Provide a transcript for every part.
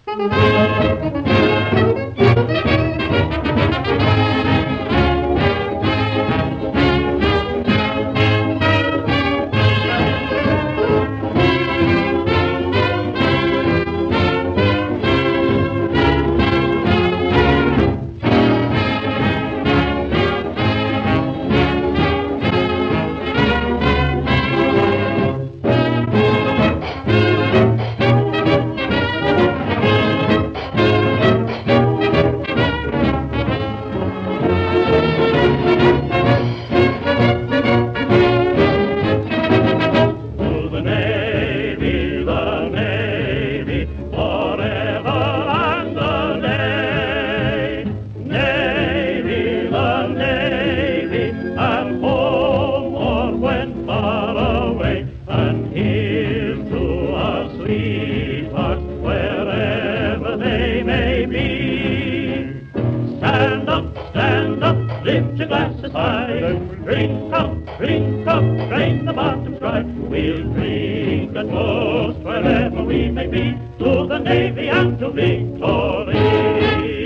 Wherever they may be. Stand up, lift your glasses high. Drink up, drain the bottoms dry. We'll drink a toast wherever we may be, to the Navy and to victory.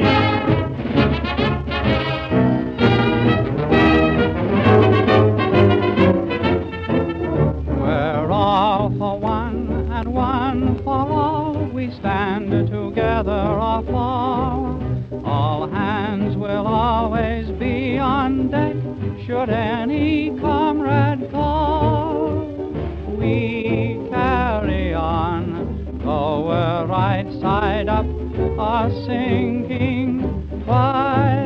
We're all for one and one for all. We stand together or fall. All hands will always be on deck should any comrade call. We carry on, though we're right side up or sinking. Why